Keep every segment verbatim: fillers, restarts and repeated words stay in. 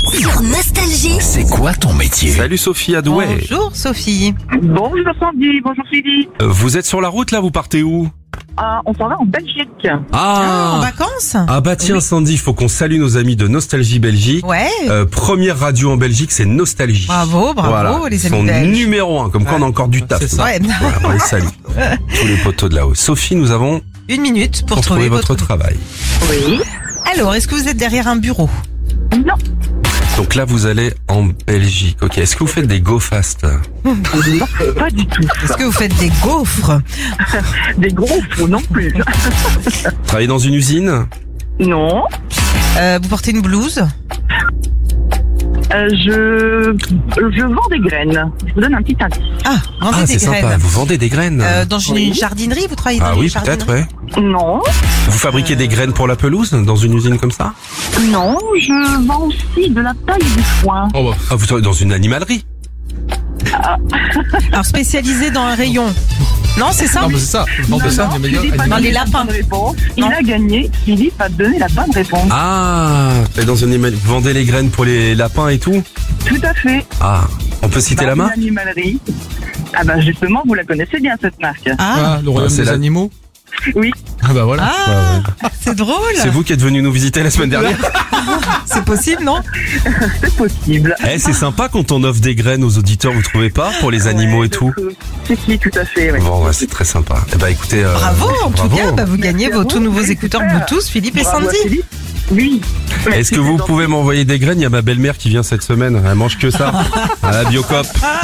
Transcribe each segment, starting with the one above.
sur Nostalgie. C'est quoi ton métier? Salut Sophie Adouet. Bonjour Sophie. Bonjour Sandy, bonjour Philippe. Euh, Vous êtes sur la route là, vous partez où? Ah, on s'en va en Belgique. Ah, en Ah, vacances? ah bah tiens Sandy, il faut qu'on salue nos amis de Nostalgie Belgique. Ouais. Euh, première radio en Belgique, c'est Nostalgie. Bravo, bravo Voilà. les Ils amis sont belges. numéro un, comme quoi on a encore du taf. c'est ça. Ouais. Voilà, on les salue. Tous les poteaux de là-haut. Sophie, nous avons Une minute pour pour trouver trouver votre travail. Oui. Alors, est-ce que vous êtes derrière un bureau? Non. Donc là, vous allez en Belgique. Ok. Est-ce que vous faites des go fast? Non, pas du tout. Est-ce que vous faites des gaufres? Des gros fous non plus. Travaillez dans une usine? Non. Euh, vous portez une blouse? Euh, je, je vends des graines. Je vous donne un petit indice. Ah, vendez Ah, des c'est graines. sympa. Vous vendez des graines? Euh, dans une Oui. jardinerie, vous travaillez ah dans oui, une jardinerie? peut-être, ouais. Non. Vous fabriquez des graines pour la pelouse dans une usine comme ça? Non, je vends aussi de la paille du foin. Oh bah. Ah, vous travaillez dans une animalerie? Alors, spécialisé dans un rayon. Non, c'est ça? Non, mais c'est ça. Non, mais ça, mais Philippe a Dans donné les la lapins. bonne réponse. Il Non. a gagné. Philippe a donné la bonne réponse. Ah, et dans une animalerie. Vous vendez les graines pour les lapins et tout? Tout à fait. Ah, on peut citer la Dans marque? une animalerie. Ah bah justement, vous la connaissez bien cette marque. Ah, Ah, le royaume Ah, c'est des la- animaux. Oui. Ah bah voilà. ah, c'est drôle. C'est vous qui êtes venu nous visiter la semaine dernière? C'est possible, non? C'est possible. Eh, c'est sympa quand on offre des graines aux auditeurs, vous trouvez pas? Pour les animaux Ouais, et tout? Si, si, tout à fait, oui. Bon, ouais, c'est très sympa. Eh ben, écoutez, euh, Bravo, en tout bravo. cas, bah, vous gagnez Merci à vos vous. tout nouveaux Oui, écouteurs super. Bluetooth, Philippe et Bravo à Sandy. Philippe. Oui. Est-ce que vous pouvez m'envoyer des graines? Il y a ma belle-mère qui vient cette semaine. Elle mange que ça. À la Biocop.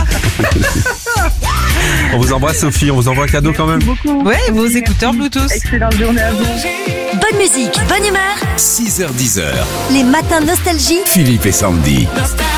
On vous embrasse, Sophie. On vous envoie un cadeau quand même. Merci beaucoup. Ouais, vos Merci. écouteurs Bluetooth. Excellente journée à vous. Bonne musique, bonne humeur. six heures dix heures. Les matins Nostalgie. Philippe et Sandy. Nostalgie.